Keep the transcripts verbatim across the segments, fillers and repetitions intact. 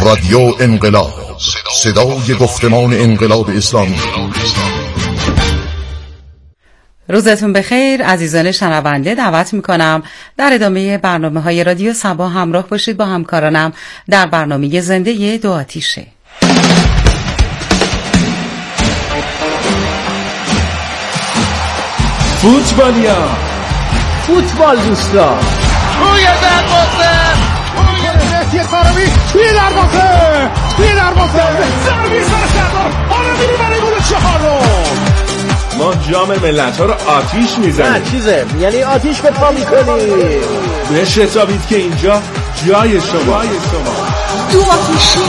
رادیو انقلاب، صدای گفتمان انقلاب اسلامی. روزتون بخیر عزیزان شنونده. دعوت میکنم در ادامه برنامه های رادیو صبا همراه باشید با همکارانم در برنامه زنده دو آتیشه. فوتبالیا، فوتبال دوستا، توی دروازه، توی مهدی طارمی، توی دروازه، توی دروازه، ضربه سر سردار، آره میری برای گل چهارم. ما جام ملت ها رو آتیش میزنیم. نه چیزه، یعنی آتیش به پا میکنیم. بهش حسابید که اینجا جای شما. دو آتیشی.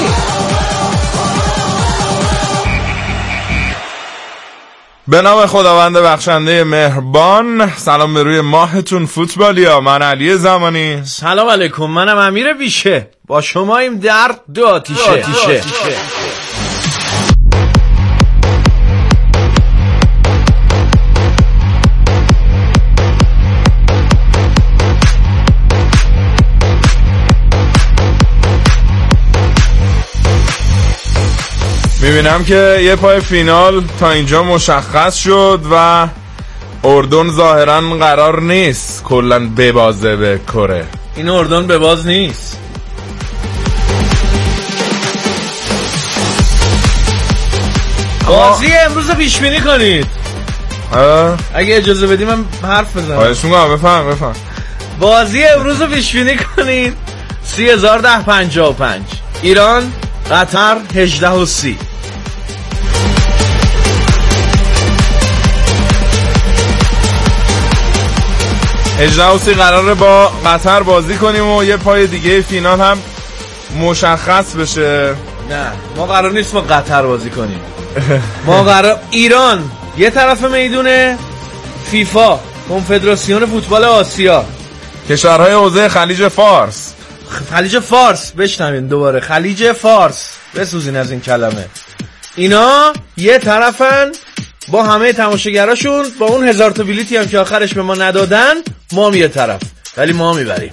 به نام خداوند بخشنده مهربان. سلام به روی ماهتون فوتبالیا. من علی زمانی. سلام علیکم، منم امیر بیشه. با شماییم در دو آتیشه, دو آتیشه. دو آتیشه. میبینم که یه پای فینال تا اینجا مشخص شد و اردن ظاهرا قرار نیست کلن ببازه به کره. این اردن بباز نیست. بازی امروز پیش بینی کنید. اه؟ اگه اجازه بدی من حرف بزنم. خواهش میکنم، بفهم بفهم. بازی امروز پیش بینی کنید. سی هزار ده پنجاه و پنج ایران قطر هجده و سی. هجده و سی قراره با قطر بازی کنیم و یه پای دیگه فینال هم مشخص بشه. نه ما قرار نیست با قطر بازی کنیم. ما قرار ایران یه طرف میدونه، فیفا کنفدراسیون فوتبال آسیا، کشورهای حوزه خلیج فارس. خلیج فارس بشنوین دوباره، خلیج فارس بسوزین از این کلمه. اینا یه طرفن با همه تماشاگراشون، با اون هزار تا بلیتی هم که آخرش به ما ندادن. ما هم یه طرف، ولی ما میبریم.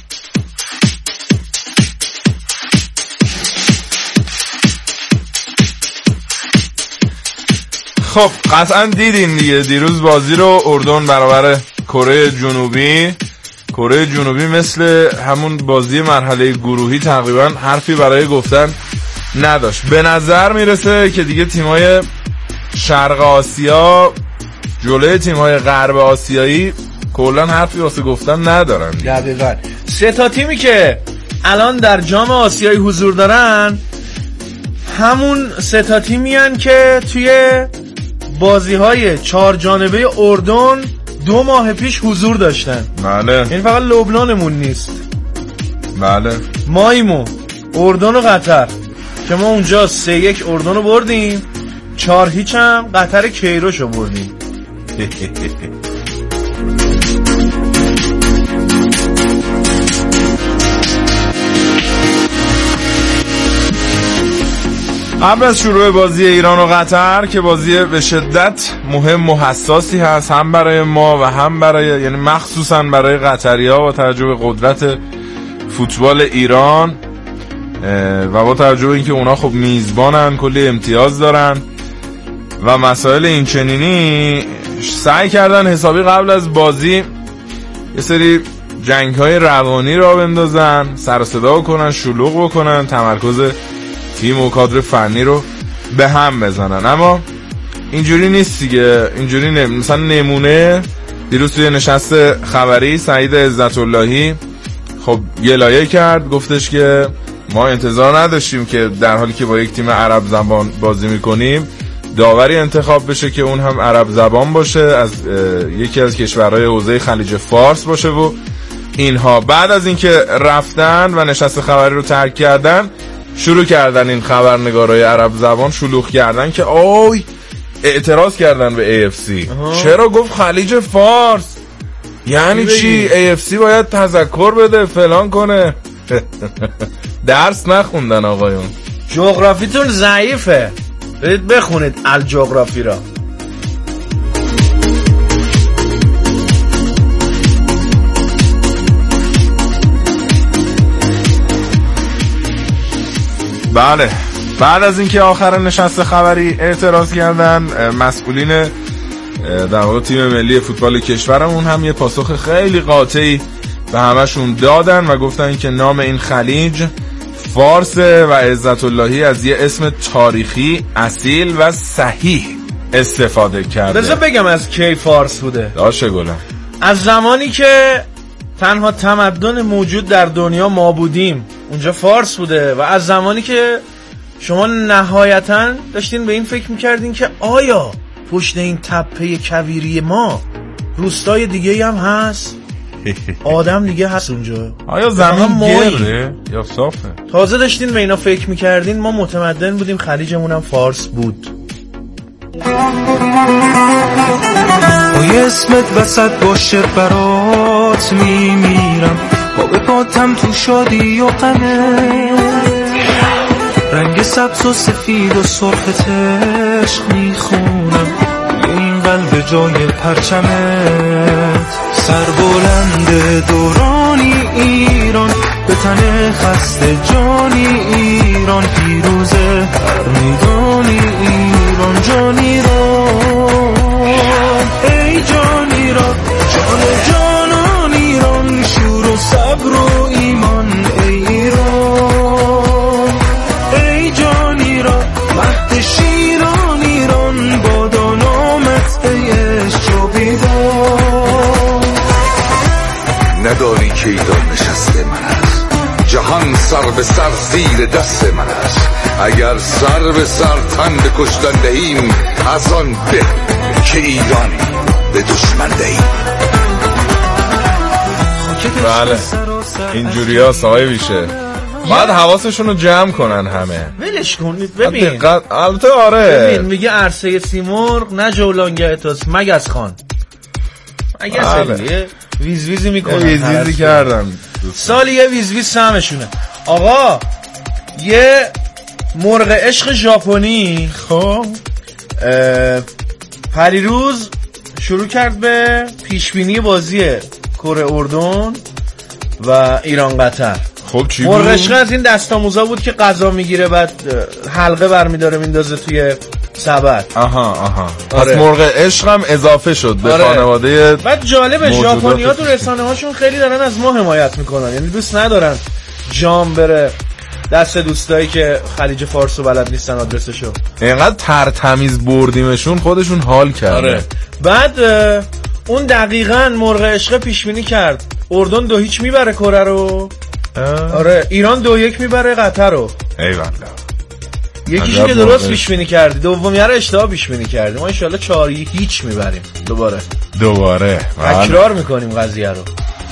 خب قطعا دیدین دیگه دیروز بازی رو اردن برابر کره جنوبی. کره جنوبی مثل همون بازی مرحله گروهی تقریبا حرفی برای گفتن نداشت. به نظر میرسه که دیگه تیمای شرق آسیا جلوی تیمای غرب آسیایی کلا حرفی واسه گفتن ندارن. دقیقاً سه تا تیمی که الان در جام آسیایی حضور دارن همون سه تا تیمی هن که توی بازی‌های چهار جانبه اردن دو ماه پیش حضور داشتن. بله. این فقط لبنانمون نیست. بله. مایمو اردن و قطر که ما اونجا سه یک اردن رو بردیم، چهار هیچ هم قطر کیروش رو بردیم. قبل از شروع بازی ایران و قطر که بازی به شدت مهم و حساسی هست هم برای ما و هم برای، یعنی مخصوصا برای قطری‌ها با توجه به قدرت فوتبال ایران و با توجه به اینکه اونا خب میزبانن، کلی امتیاز دارن و مسائل این چنینی، سعی کردن حسابی قبل از بازی یه سری جنگ‌های روانی را بندازن، سر و صدا کنن، شلوغ بکنن، تمرکز تیم و کادر فنی رو به هم بزنن. اما اینجوری نیست دیگه. اینجوری نه. مثلا نمونه دیروز توی نشست خبری سعید عزت اللهی خب گلایه کرد، گفتش که ما انتظار نداشتیم که در حالی که با یک تیم عرب زبان بازی میکنیم داوری انتخاب بشه که اون هم عرب زبان باشه، از یکی از کشورهای حوزه خلیج فارس باشه و اینها. بعد از اینکه رفتن و نشست خبری رو ترک کردن شروع کردن این خبرنگارای عرب زبان شلوغ کردن که اوی اعتراض کردن به ای اف سی. چرا گفت خلیج فارس؟ یعنی چی؟ ای اف سی باید تذکر بده فلان کنه. درس نخوندن آقایون. جغرافیتون ضعیفه، برید بخونید الجغرافی را. بله، بعد از اینکه آخر نشست خبری اعتراض کردن مسئولین در واقع تیم ملی فوتبال کشورمون هم یه پاسخ خیلی قاطعی به همشون دادن و گفتن که نام این خلیج فارس و عزت اللهی از یه اسم تاریخی اصیل و صحیح استفاده کرده. بذار بگم از کی فارس بوده. داشه گلم. از زمانی که تنها تمدن موجود در دنیا ما بودیم اونجا فارس بوده و از زمانی که شما نهایتاً داشتین به این فکر میکردین که آیا پشت این تپه کویری ما روستای دیگه هم هست؟ آدم دیگه هست اونجا؟ آیا زمین گرده یا صافه؟ تازه داشتین به اینا فکر میکردین. ما متمدن بودیم، خلیجمون هم فارس بود. اوی اسمت وسط باشه برات میمیرم، با به پاتم تو شادی و غمه، رنگ سبز و سفید و سرخت عشق میخونم این قلب جای پرچمت. سر بلند دورانی ایران، به تن خسته جانی ایران، پیروزه هر میدانی ایران، جان ایران، ای جان ایران، جان جانان ایران، شور و صبر و ایمان، ای ایران، ای جان ایران، مهد شیران ایران، بادا نامت ای عشق و بیدار. نداری که ایران نشسته من است، جهان سر به سر زیر دست من است. اگر سر به سر تن به کشتن دهیم، از آن به که ایرانی به دشمن دهیم. بله اینجوری ها سایه بیشه. باید حواسشون رو جمع کنن همه. ولش کنید. ببین البته آره ببین میگه عرصه سیمرغ نه جولانگه توست مگس خان. مگس بله. ویز ویزی میکنن، ویز ویزی کردن سالی یه ویز ویز سهمشونه. آقا یه مرغ عشق ژاپنی خب پریروز شروع کرد به پیشبینی بازی کره اردن و ایران قطر. خب چی مرغ بود؟ عشق از این دستاموزا بود که غذا میگیره بعد حلقه برمیداره میندازه توی سبد. آها آها آره. پس مرغ عشق هم اضافه شد به آره. خانواده. بعد جالبه ژاپنی‌ها تو رسانه هاشون خیلی دارن از ما حمایت میکنن، یعنی دوست ندارن جام بره دست دوستایی که خلیج فارس رو بلد نیستن آدرسشو. اینقدر ترتمیز بردیمشون خودشون حال کرده. آره. بعد اون دقیقاً مرغ عشق پیش بینی کرد اردن دو هیچ میبره کره رو. اه. آره ایران دو یک میبره قطر رو. ای والله. یکیشو که درست پیش بینی کردی، دومی رو اشتباه پیش بینی کردی. ما ان شاءالله چهار هیچ میبریم دوباره. دوباره تکرار میکنیم قضیه رو.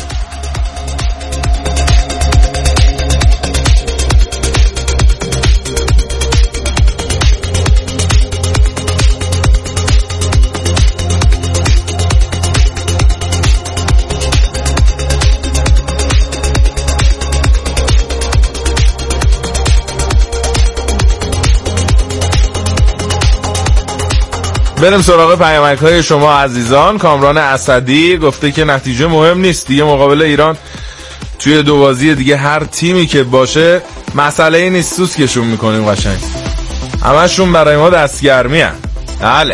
بریم سراغ پیامک‌های شما عزیزان. کامران اسدی گفته که نتیجه مهم نیست دیگه، مقابل ایران توی دو بازی دیگه هر تیمی که باشه مسئله ای نیست، سوسکشون میکنیم قشنگ، همشون برای ما دستگرمی هن. بله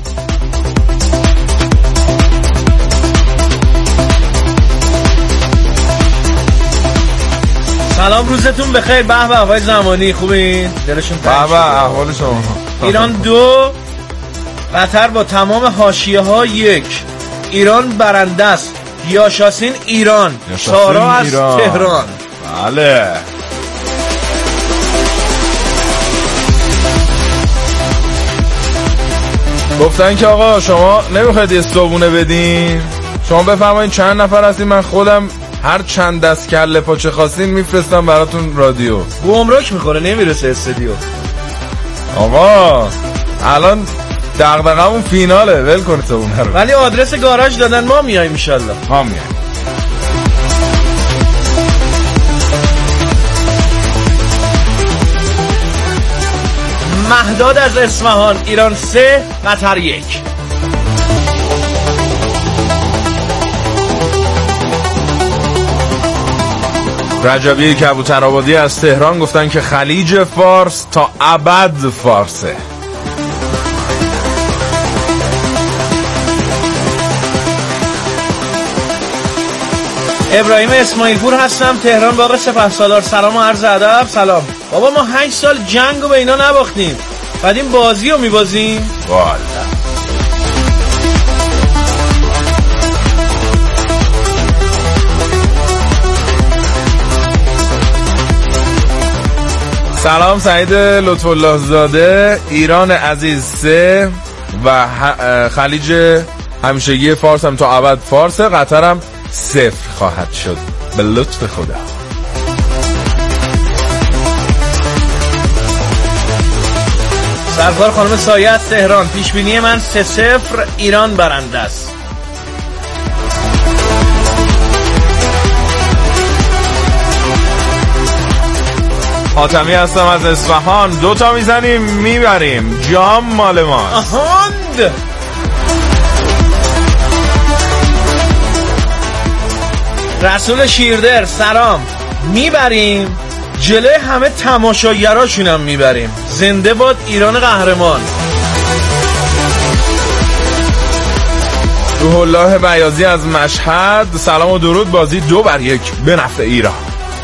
سلام روزتون بخیر. به به آقای زمانی خوبین؟ دلشون تنگ به به احوال شما. ایران دو قطر با تمام حاشیه ها یک. ایران برنده است. یاشاسین ایران، سارا از ایران. تهران. بله گفتن که آقا شما نمیخواید یه صابونه بدین، شما بفرمایید چند نفر هستین، من خودم هر چند دست کله پاچه خواستین میفرستم براتون رادیو. گمرک میخوره نمیرسه استودیو. آقا الان دغدغمون فیناله، ول کنید صابونه رو. ولی آدرس گاراژ دادن، ما میایم ان شاء الله. ما میایم. مهداد از اصفهان، ایران سه قطر یک. رجبی کبوترآبادی از تهران گفتن که خلیج فارس تا ابد فارسه. ابراهیم اسماعیل پور هستم، تهران باغ سپهسالار. سلام و عرض ادب. سلام بابا، ما هشت سال جنگو به اینا نباختیم، بعد این بازی رو میبازیم والا. سلام سعید لطف الله زاده، ایران عزیز سه و خلیج همیشگی فارس هم تا ابد فارسه، قطر هم صفر خواهد شد به لطف خدا. سرکار خانم سایه از تهران، پیشبینی من سه صفر ایران برنده است. حاتمی هستم از اصفهان، دوتا میزنیم میبریم، جام مال ماست. آهاند. رسول شیردر، سلام، میبریم، جلوی همه تماشاگراشونم میبریم. زنده باد ایران قهرمان. روح الله بیاضی از مشهد، سلام و درود، بازی دو بر یک به نفع ایران.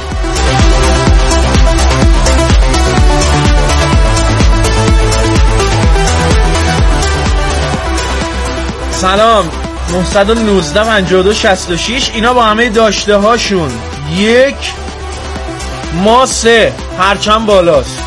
سلام، نه یک نه پنجاه و دو شصت و شش، اینا با همه داشته هاشون یک، ما سه، پرچم بالاست.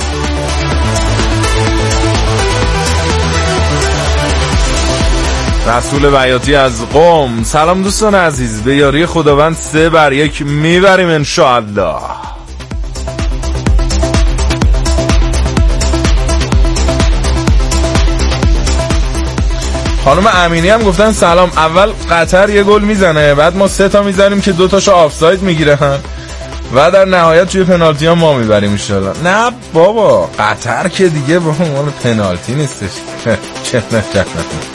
رسول بیاتی از قم، سلام دوستان عزیز، به یاری خداوند سه بر یک میبریم انشاءالله. خانم امینی هم گفتن سلام، اول قطر یه گل میزنه، بعد ما سه تا میزنیم که دو تاشو آفساید میگیره و در نهایت توی پنالتی ها ما میبریم انشالله. نه بابا، قطر که دیگه بابا مال پنالتی نیستش. چه نکنه.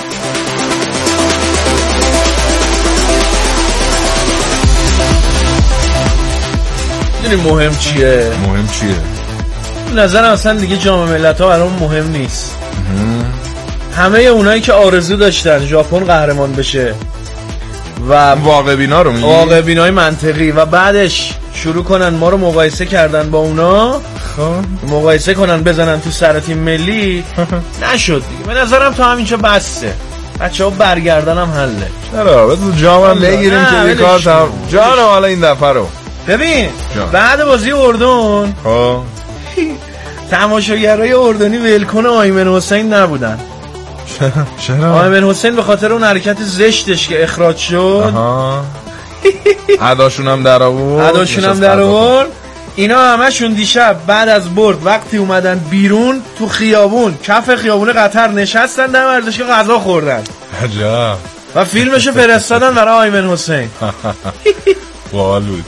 میدونی مهم چیه؟ مهم چیه؟ به نظرم اصلا دیگه جام ملت‌ها برام مهم نیست. همه اونایی که آرزو داشتن ژاپن قهرمان بشه و واقع بینا رو میگی؟ واقع بینای منطقی و بعدش شروع کنن ما رو مقایسه کردن با اونا، خب مقایسه کنن بزنن تو سر تیم ملی، نشد دیگه. به نظرم تا همینجا بسته، بچه‌ها برگردن هم حله. چرا بذار جامم بگیریم که بیکار تمام. جانم حالا این دفعه رو ببین جان. بعد بازی اردن خب تماشاگرای اردنی ولکن آیمن حسین نبودن. چرا؟ آیمن حسین به خاطر اون حرکت زشتش که اخراج شد، آها عداشون هم در آورد عداشون هم در آورد. اینا همشون دیشب بعد از برد وقتی اومدن بیرون تو خیابون، کف خیابون قطر نشستن، دم ورزشگاه غذا خوردن. عجب. و فیلمشو فرستادن برای آیمن حسین. باحال بود.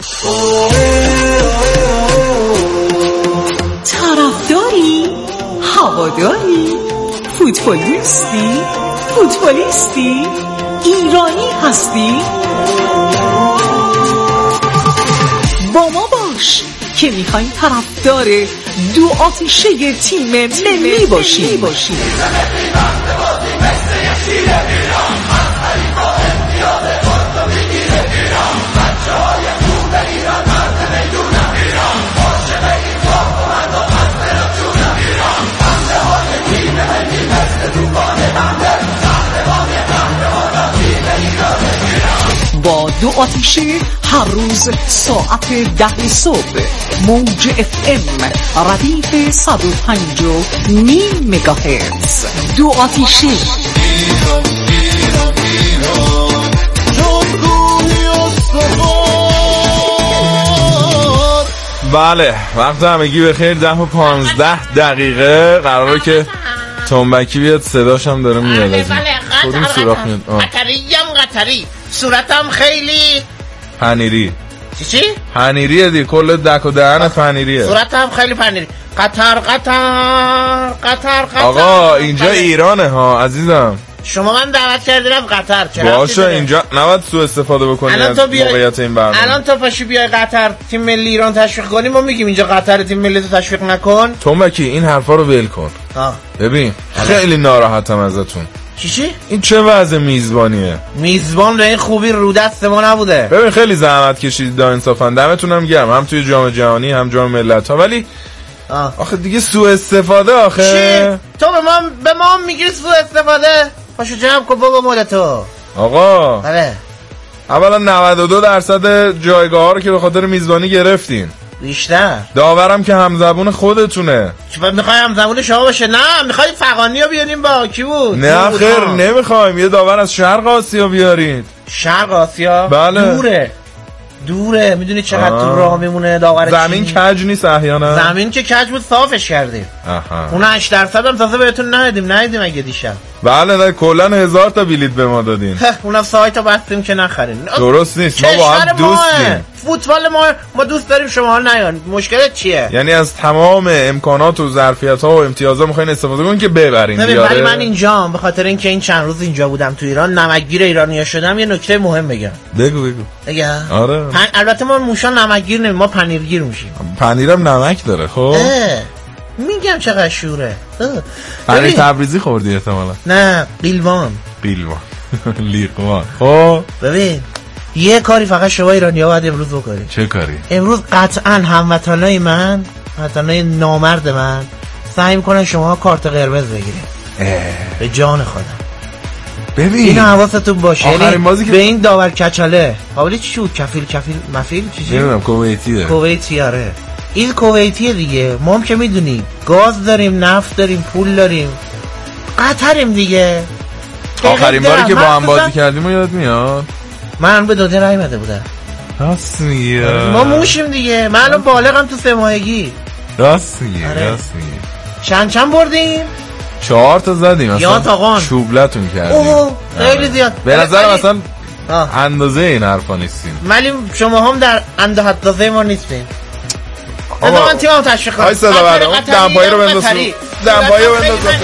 طرفداری؟ هواداری؟ فوتبالیستی؟ فوتبالیستی؟ ایرانی هستی؟ با ما باش که میخوایم طرفدار دو آتیشه تیم ملی باشی. با دو آتیشه هر روز ساعت ده صبح موج اف ام ردیف صد و پنج و نیم مگاهرتز. دو آتیشه. بله، وقت همگی بخیر. ده و پانزده دقیقه قراره که تنبکی بیاد، صداشم داره میاد از این کدوم سوراخ میاد. قطریم قطری، صورتم خیلی پنیری. چی چی؟ پنیریه دی، کل دک و دهن پنیریه. صورتم خیلی پنیری. قطر قطر قطر قطر. آقا اینجا ایرانه ها عزیزم. شما من دعوت کردین از قطر. باشه اینجا نباید سوء استفاده بکنی از موقعیت این برنامه. الان تو پاشی بیای قطر تیم ملی ایران تشویق کنی، ما میگیم اینجا قطر تیم ملی تو تشویق نکن. تو مکی این حرفا رو ول کن. آه. ببین خیلی ناراحتم ازتون. چی چی؟ این چه وضع میزبانیه؟ میزبان به این خوبی رو دست ما نبوده. ببین خیلی زحمت کشیدید دا انصافا، دمتونم گرم، هم توی جام جهانی هم جام ملت‌ها، ولی آه. آخه دیگه سوء استفاده آخه. چی؟ تو به ما به ما میگی سوء استفاده؟ پاشو جمع کن بابا مال تو. آقا بله. اولا نود و دو درصد جایگاه ها رو که به خاطر میزبانی گرفتین. بیشتر. داورم که همزبون خودتونه. چرا میخوای همزبون شما باشه؟ نه میخوای فغانی رو بیاریم با کی بود؟ نه خیر نمیخوایم، یه داور از شرق آسیا بیارید. شرق آسیا؟ بله. دوره دوره میدونی چقدر تو راه میمونه داور زمین چینی؟ کج نیست احیانا. زمین که کج بود صافش کردیم. آها. اون هشت درصد هم تازه بهتون ندیدیم ندیدیم اگه دیشب. بله نه کلا هزار تا بلیت به ما دادین. اونم سایت رو بستیم که نخرین. درست نیست، ما با هم دوستیم. فوتبال ما ما دوست داریم، شما نیان. مشکلت چیه؟ یعنی از تمام امکانات و ظرفیت ها و امتیازها میخواین استفاده کنین که ببرین. ولی من اینجام به خاطر اینکه این چند روز اینجا بودم تو ایران، نمکگیر ایرانی‌ها شدم، یه نکته مهم بگم. بگو بگو. بگم؟ آره. پن... البته ما موشا نمکگیر نمیم، ما پنیرگیر میشیم. پنیرم نمک داره. خب میگم چقدر شوره. پنیر تبریزی خوردی احتمالاً. نه قیلوان. قیلوان. لیقوان. خب ببین یه کاری فقط شما ایرانی‌ها باید امروز بکنید. چه کاری؟ امروز قطعاً هموطنای من، هموطنای نامرد من سعی میکنن شما کارت قرمز بگیرید. به جان خودم. ببین این حواستون باشه. آخرین بازی که به این داور کچله قابلی چی بود؟ کفیل کفیل مفیل چیزی؟ نمیدونم کویتیه. کویتی آره. این کویتیه دیگه. ما هم که میدونی گاز داریم، نفت داریم، پول داریم. قطریم دیگه. آخرین باری که با هم بازی کردیم یاد میاد؟ من به دوده رای مده بودم. راست میگی. ما موشیم دیگه. من الان بالغم تو سه ماهگی. راست میگی. آره. راست میگی. چند چند بردیم؟ چهار تا زدیم اصلا. یا تاقان چوبلتون کردیم. اوه خیلی زیاد. به نظرم اصلا اندازه این حرفا نیستیم. ولی شما هم در اندازه ما نیستیم. آقا من تیمم تشویق کنم. های صدا برده اون دنبایی رو بندازم. دنبایی رو بندازم.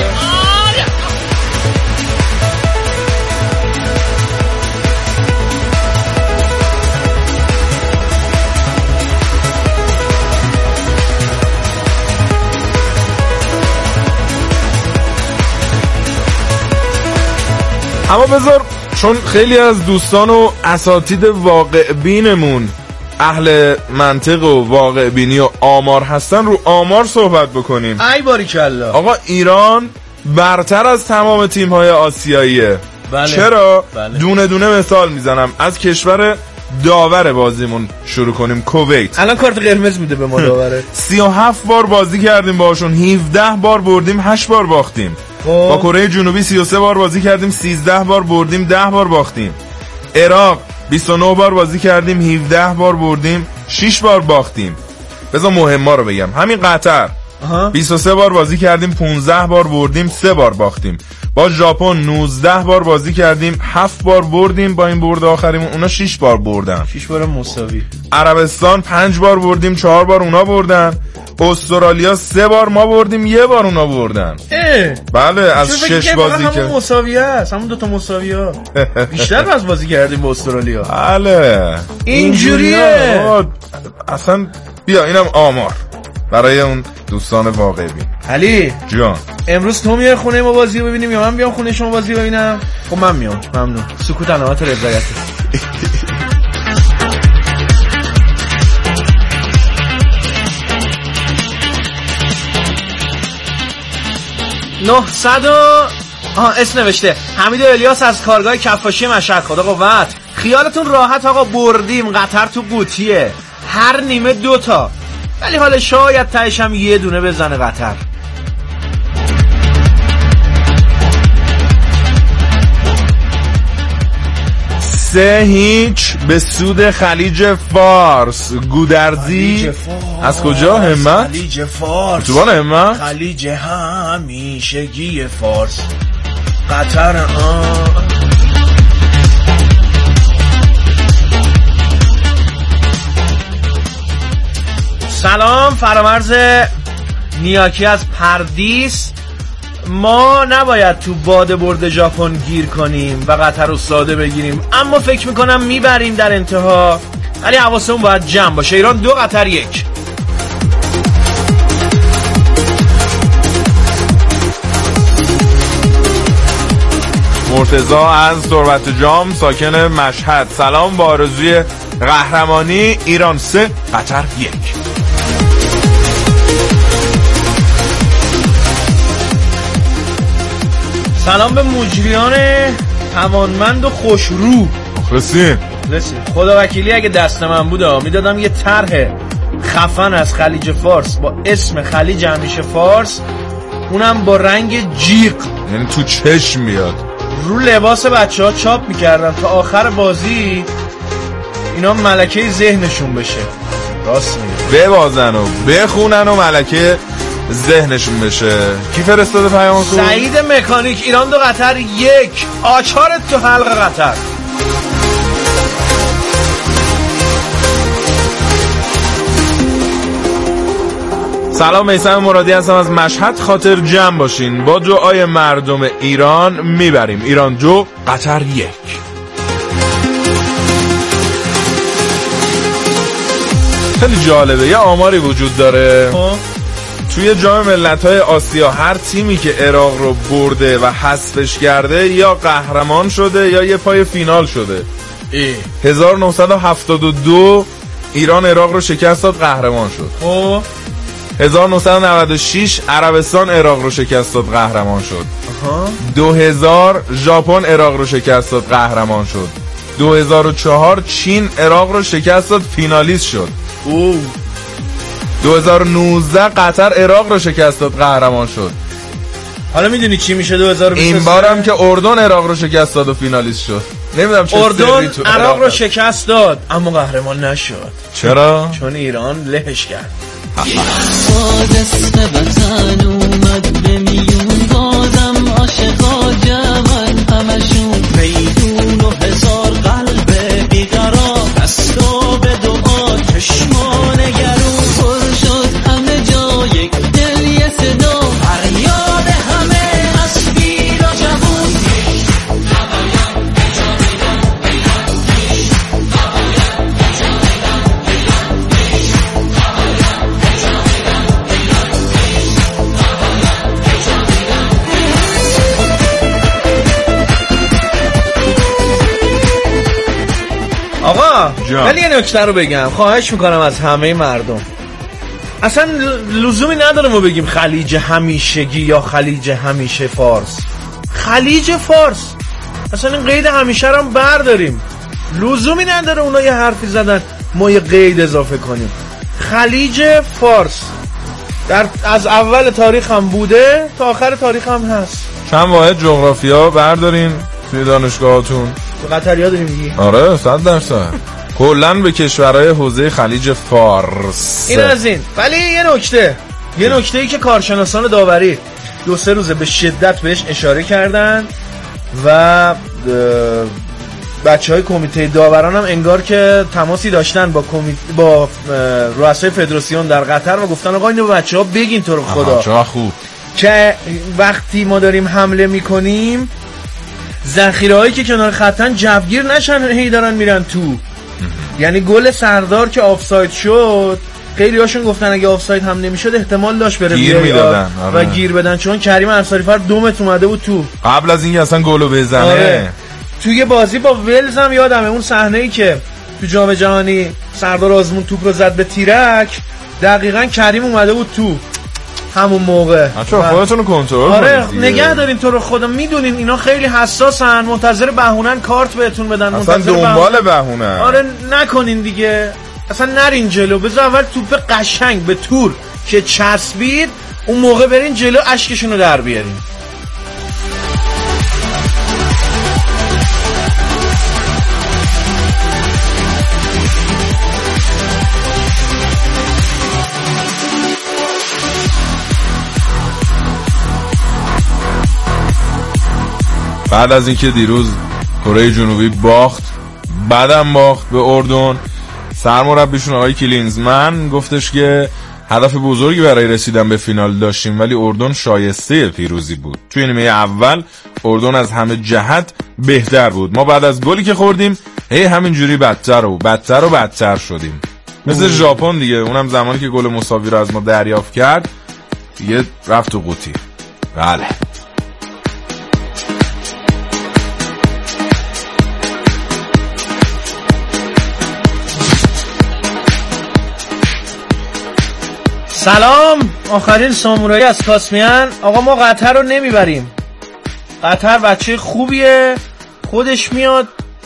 اما بذار چون خیلی از دوستان و اساتید واقع بینمون اهل منطق و واقع بینی و آمار هستن، رو آمار صحبت بکنیم. ای باریکالله. آقا ایران برتر از تمام تیم‌های آسیاییه. بله. چرا؟ بله. دونه دونه مثال میزنم. از کشور داور بازیمون شروع کنیم، کویت. الان کارت قرمز میده به ما داوره. سی و هفت بار بازی کردیم باشون، هفده بار بردیم، هشت بار باختیم. با کره جنوبی سی و سه بار بازی کردیم، سیزده بار بردیم، ده بار باختیم. عراق بیست و نه بار بازی کردیم، هفده بار بردیم، شش بار باختیم. بذار مهم‌ها رو بگم. همین قطر بیست و سه بار بازی کردیم، پانزده بار بردیم، سه بار باختیم. با ژاپن نوزده بار بازی کردیم، هفت بار بردیم، با این برد آخریمون اونا شش بار بردن. شش بار مساوی. عربستان پنج بار بردیم، چهار بار اونا بردن. استرالیا سه بار ما بردیم، یه بار اونا بردن. اه. بله از شش بازی که همون مساوی است، همون دو تا مساوی ها. بیشتر از بازی کردیم با استرالیا. بله اینجوریه. اصلا بیا اینم آمار برای اون دوستان واقعی بین. علی جان امروز تو میای خونه ما بازی رو ببینیم یا من بیام خونه شما بازی رو ببینم؟ خب من میام. ممنون. سکوت علامت رضایت. نهصد آها اسم نوشته حمید الیاس از کارگاه کفاشی مشهد. خدا قوت. خیالتون راحت آقا، بردیم. قطر تو قوطیه، هر نیمه دوتا، ولی حالا شاید تهش هم یه دونه بزنه قطر. سه هیچ به سود خلیج فارس. گودرزی از کجا؟ همت؟ خلیج فارس. اتوبان همت؟ خلیج همیشگی فارس. قطر آه. سلام، فرامرز نیاکی از پردیس. ما نباید تو باد برد ژاپن گیر کنیم و قطر رو ساده بگیریم، اما فکر میکنم میبریم در انتها، ولی حواسمون باید جمع باشه. ایران دو، قطر یک. مرتضی از ثروت جام ساکن مشهد، سلام با آرزوی قهرمانی. ایران سه، قطر یک. سلام به مجریان توانمند و خوشرو. رسیم رسیم خدا وکیلی اگه دست من بوده میدادم یه طرح خفن از خلیج فارس با اسم خلیج همیشه فارس، اونم با رنگ جیغ، یعنی تو چشم بیاد، رو لباس بچه ها چاپ میکردم تا آخر بازی اینا ملکه ذهنشون بشه. راست میگه، ببازن و بخونن و ملکه ذهنشون بشه. کی فرستاده پیام تو؟ سعید مکانیک. ایران دو، قطر یک. آچارت تو حلق قطر. سلام، میثم مرادی هستم از مشهد. خاطر جمع باشین، با دعای مردم ایران میبریم. ایران دو، قطر یک. خیلی جالبه، یه آماری وجود داره ها؟ توی جام ملت‌های آسیا هر تیمی که عراق رو برده و حذفش کرده یا قهرمان شده یا یه پای فینال شده. ای. هزار و نهصد و هفتاد و دو ایران عراق رو شکست داد، قهرمان شد. ها؟ هزار و نهصد و نود و شش عربستان عراق رو شکست داد، قهرمان شد. آها. دو هزار ژاپن عراق رو شکست داد، قهرمان شد. دو هزار و چهار چین عراق رو شکست داد، فینالیست شد. اوه. دو هزار و نوزده قطر عراق رو شکست داد، قهرمان شد. حالا میدونی چی میشه دو هزار و بیست و سه؟ این بارم که اردن عراق رو شکست داد و فینالیست شد. نمیدونم چه اردن عراق رو شکست داد اما قهرمان نشد. چرا؟ چون ایران لهش کرد. دست وطن اومد به میون، بازم عاشقا جمعن همشون، میدون و هزار قلب بیقرار، دستا به دعا چشمان گرون، پر شد همه جا یک دل یه صدا، فریاد همه از پیر و جوون. آقا ولی یه نکته رو بگم، خواهش میکنم از همه مردم، اصلا لزومی نداره ما بگیم خلیج همیشگی یا خلیج همیشه فارس. خلیج فارس اصلا این قید همیشه رو هم برداریم، لزومی نداره اونا یه حرفی زدن ما یه قید اضافه کنیم. خلیج فارس در از اول تاریخ هم بوده تا آخر تاریخ هم هست. چند واحد جغرافیا بردارین توی دانشگاهاتون. قطریا داری میگی؟ آره صد درصد. کلاً به کشورهای حوزه خلیج فارس. این از این. ولی یه نکته یه نکته ای که کارشناسان داوری دو سه روزه به شدت بهش اشاره کردن و بچه های کمیته داوران هم انگار که تماسی داشتن با کمیته با رؤسای فدراسیون در قطر و گفتن آقا اینو به بچه ها بگین تو رو خدا چه خوب که وقتی ما داریم حمله میکنیم ذخیره هایی که کنار خطن جوگیر نشن، هی دارن میرن تو. یعنی گل سردار که آفساید شد خیلی هاشون گفتن اگه آفساید هم نمیشد احتمال داشت بره گیر میدادن آره. و گیر بدن چون کریم انصاری فر دومت اومده بود تو قبل از اینکه اصلا گلو بزنه. آره. توی بازی با ولز هم یادمه اون صحنه‌ای که تو جام جهانی سردار آزمون توپ رو زد به تیرک، دقیقاً کریم اومده بود تو همون موقع. بچه‌ها خودتون رو کنترل کنید. آره نگه دارین تو رو خدا، میدونین اینا خیلی حساسن، منتظر بهونن کارت بهتون بدن، اصلا دنبال بهونه. آره نکنین دیگه، اصلا نرین جلو، بذار اول توپ قشنگ به تور که چسبید اون موقع برین جلو اشکشون رو در بیارین. بعد از اینکه دیروز کره جنوبی باخت، بعدم باخت به اردن، سرمربیشون آقای کلینزمن گفتش که هدف بزرگی برای رسیدن به فینال داشتیم ولی اردن شایسته پیروزی بود. توی نیمه اول اردن از همه جهت بهتر بود. ما بعد از گلی که خوردیم هی همینجوری بدتر و بدتر و بدتر شدیم. مثل ژاپن دیگه، اونم زمانی که گل مساوی رو از ما دریافت کرد دیگه رفت تو قوطی. بله. سلام، آخرین سامورایی از کاسمیان. آقا ما قطر رو نمیبریم. قطر بچه خوبیه، خودش میاد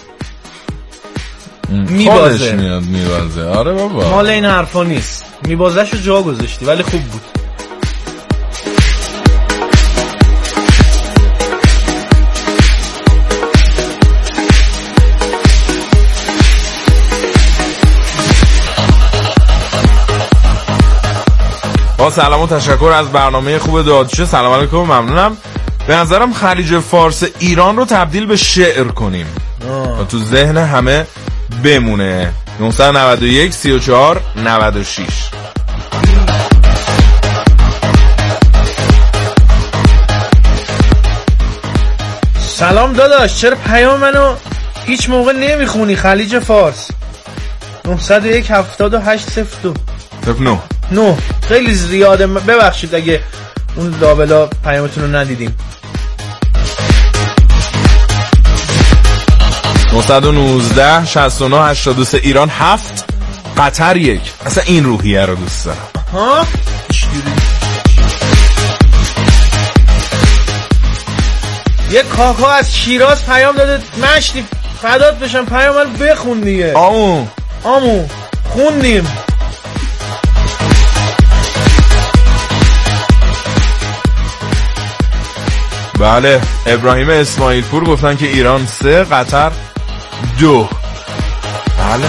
میبازه. خودش میاد میبازه. آره بابا، مال این حرفا نیست. میبازش رو جا گذاشتی ولی خوب بود. با سلام و تشکر از برنامه خوب دادشه. سلام علیکم، ممنونم. به نظرم خلیج فارس ایران رو تبدیل به شعر کنیم و تو ذهن همه بمونه. نه نه یک سی و چهار نود و شش. سلام داداش، چرا پیام منو هیچ موقع نمیخونی؟ خلیج فارس نه صفر یک هفتاد و هشت صفر دو صفر نه نه. خیلی زیاده، ببخشید اگه اون لابلا پیامتون رو ندیدیم. نه یک نه شصت و نه هشتاد و سه ایران هفت قطر یک. اصلا این روحیه رو دوست دارم. ها یه کاکا از شیراز پیام داده، مشتی فدات بشم پیام رو بخون دیگه. آمو آمو خوندیم. بله، ابراهیم اسماعیل پور گفتن که ایران سه قطر دو. بله.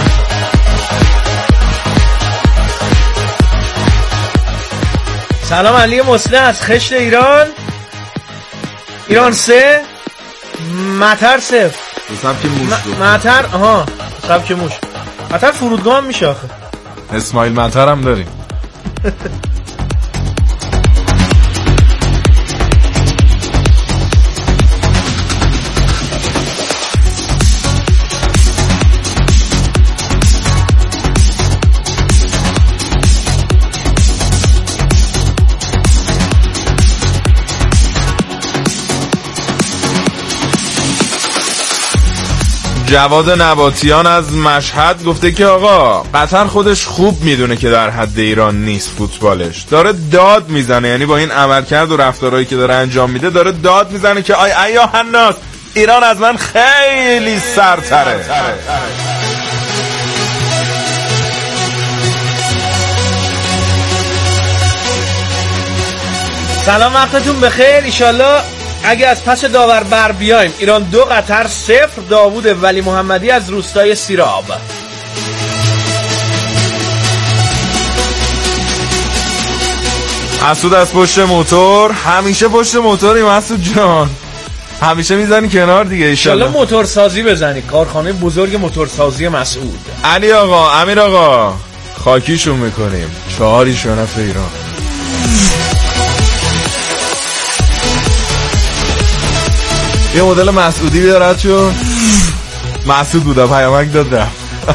سلام علی مسلم از خشت ایران. ایران سه مطر صفر. سبک موش مطر آها سبک موش. مطر فرودگاه هم میشه آخه. اسماعیل مطر هم داریم. جواد نباتیان از مشهد گفته که آقا قطر خودش خوب میدونه که در حد ایران نیست فوتبالش، داره داد میزنه. یعنی با این عملکرد و رفتارهایی که داره انجام میده داره داد میزنه که آی ایها الناس ایران از من خیلی سرتره. سلام، وقتتون بخیر. ایشالله اگه از پس داور بر بیایم ایران دو قطر صفر. داوود ولی محمدی از روستای سیراب. مسعود از پشت موتور. همیشه پشت موتوری مسعود جان، همیشه میزنی کنار دیگه. ایشالله موتور سازی بزنی، کارخانه بزرگ موتورسازی مسعود. علی آقا، امیر آقا، خاکیشون میکنیم. چهاری شنف ایران. یه مدل مسعودی بیارد چون مسعود بوده پیامک داد رفت.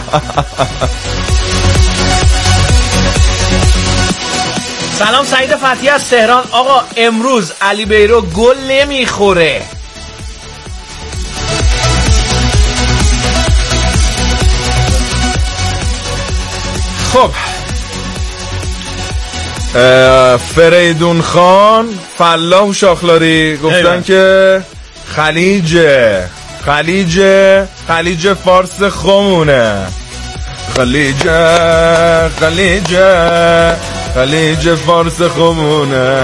سلام، سعید فتحی از تهران. آقا امروز علی بیرو گل نمیخوره. خب فریدون خان فلاح و شاخلاری گفتن که خلیج خلیج خلیج فارس خمونه. خلیج خلیج خلیج فارس خمونه.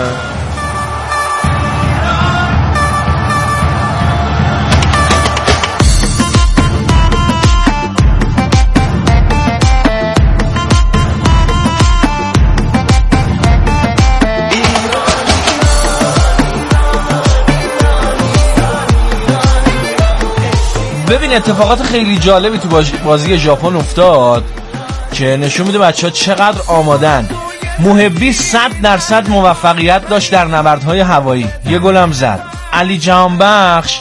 ببین اتفاقات خیلی جالبی تو بازی ژاپن افتاد که نشون میده بچه‌ها چقدر آمادن. محبی صد درصد موفقیت داشت در نبردهای هوایی، یه گلم زد. علی جهانبخش